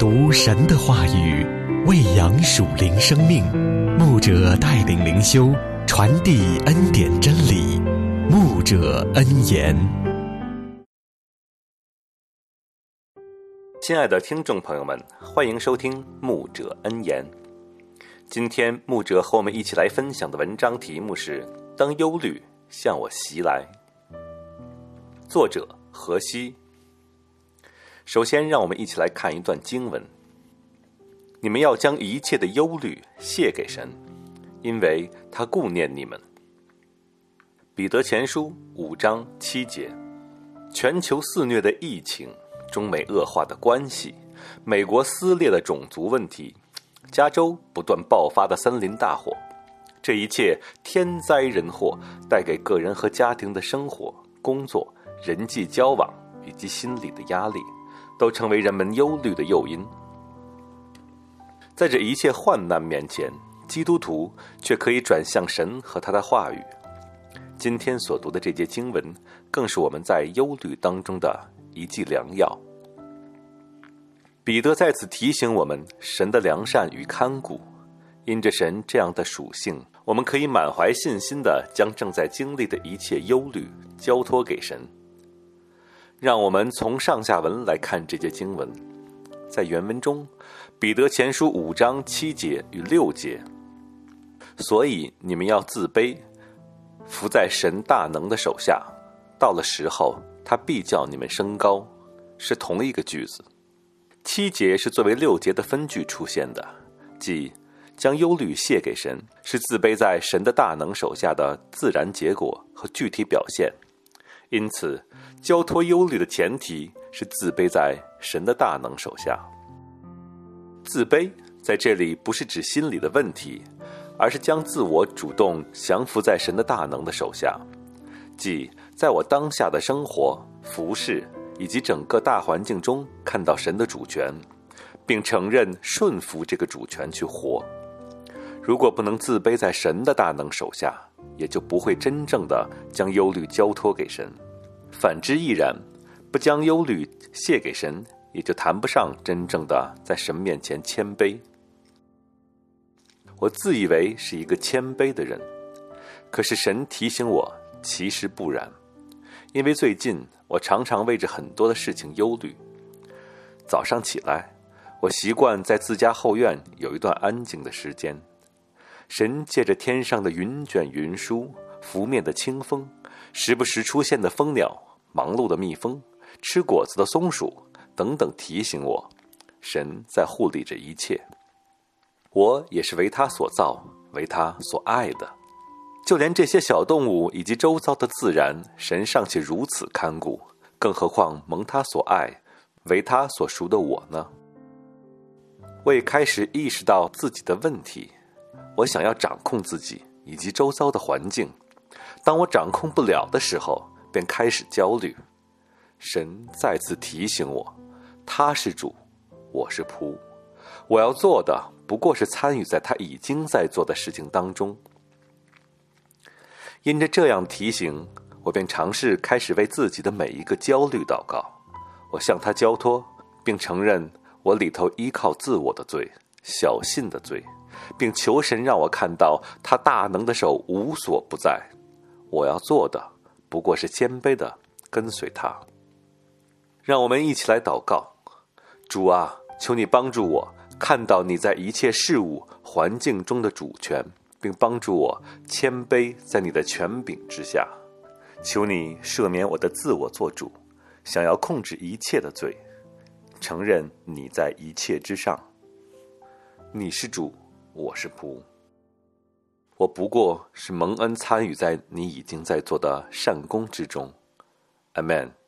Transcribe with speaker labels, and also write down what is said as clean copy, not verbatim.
Speaker 1: 读神的话语，喂养属灵生命。牧者带领灵修，传递恩典真理。牧者恩言。
Speaker 2: 亲爱的听众朋友们，欢迎收听牧者恩言。今天牧者和我们一起来分享的文章题目是当忧虑向我袭来，作者何西。首先让我们一起来看一段经文，你们要将一切的忧虑卸给神，因为他顾念你们。彼得前书5章7节。全球肆虐的疫情，中美恶化的关系，美国撕裂的种族问题，加州不断爆发的森林大火，这一切天灾人祸带给个人和家庭的生活、工作、人际交往以及心理的压力，都成为人们忧虑的诱因。在这一切患难面前，基督徒却可以转向神和他的话语。今天所读的这节经文，更是我们在忧虑当中的一剂良药。彼得在此提醒我们神的良善与看顾，因着神这样的属性，我们可以满怀信心地将正在经历的一切忧虑交托给神。让我们从上下文来看这节经文。在原文中，彼得前书5章7节与6节，所以你们要自卑，伏在神大能的手下，到了时候他必叫你们升高，是同一个句子。7节是作为6节的分句出现的，即将忧虑卸给神，是自卑在神的大能手下的自然结果和具体表现。因此交托忧虑的前提是自卑在神的大能手下。自卑在这里不是指心理的问题，而是将自我主动降服在神的大能的手下，即在我当下的生活、服事以及整个大环境中看到神的主权，并承认顺服这个主权去活。如果不能自卑在神的大能手下，也就不会真正的将忧虑交托给神。反之亦然，不将忧虑卸给神，也就谈不上真正的在神面前谦卑。我自以为是一个谦卑的人，可是神提醒我，其实不然。因为最近我常常为着很多的事情忧虑。早上起来，我习惯在自家后院有一段安静的时间。神借着天上的云卷云舒、拂面的清风，时不时出现的蜂鸟、忙碌的蜜蜂、吃果子的松鼠等等提醒我，神在护理着一切。我也是为他所造，为他所爱的。就连这些小动物以及周遭的自然，神尚且如此看顾，更何况蒙他所爱，为他所属的我呢？我也开始意识到自己的问题，我想要掌控自己以及周遭的环境。当我掌控不了的时候，便开始焦虑。神再次提醒我，他是主，我是仆，我要做的不过是参与在他已经在做的事情当中。因着这样提醒，我便尝试开始为自己的每一个焦虑祷告。我向他交托，并承认我里头依靠自我的罪、小信的罪，并求神让我看到他大能的手无所不在。我要做的不过是谦卑的跟随他。让我们一起来祷告。主啊，求你帮助我看到你在一切事物环境中的主权，并帮助我谦卑在你的权柄之下。求你赦免我的自我做主，想要控制一切的罪，承认你在一切之上。你是主，我是仆，我不过是蒙恩参与在你已经在做的善功之中。阿们。